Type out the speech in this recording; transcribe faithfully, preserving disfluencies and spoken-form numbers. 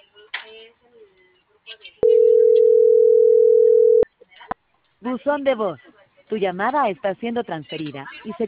Buzón de voz. Tu llamada está siendo transferida y se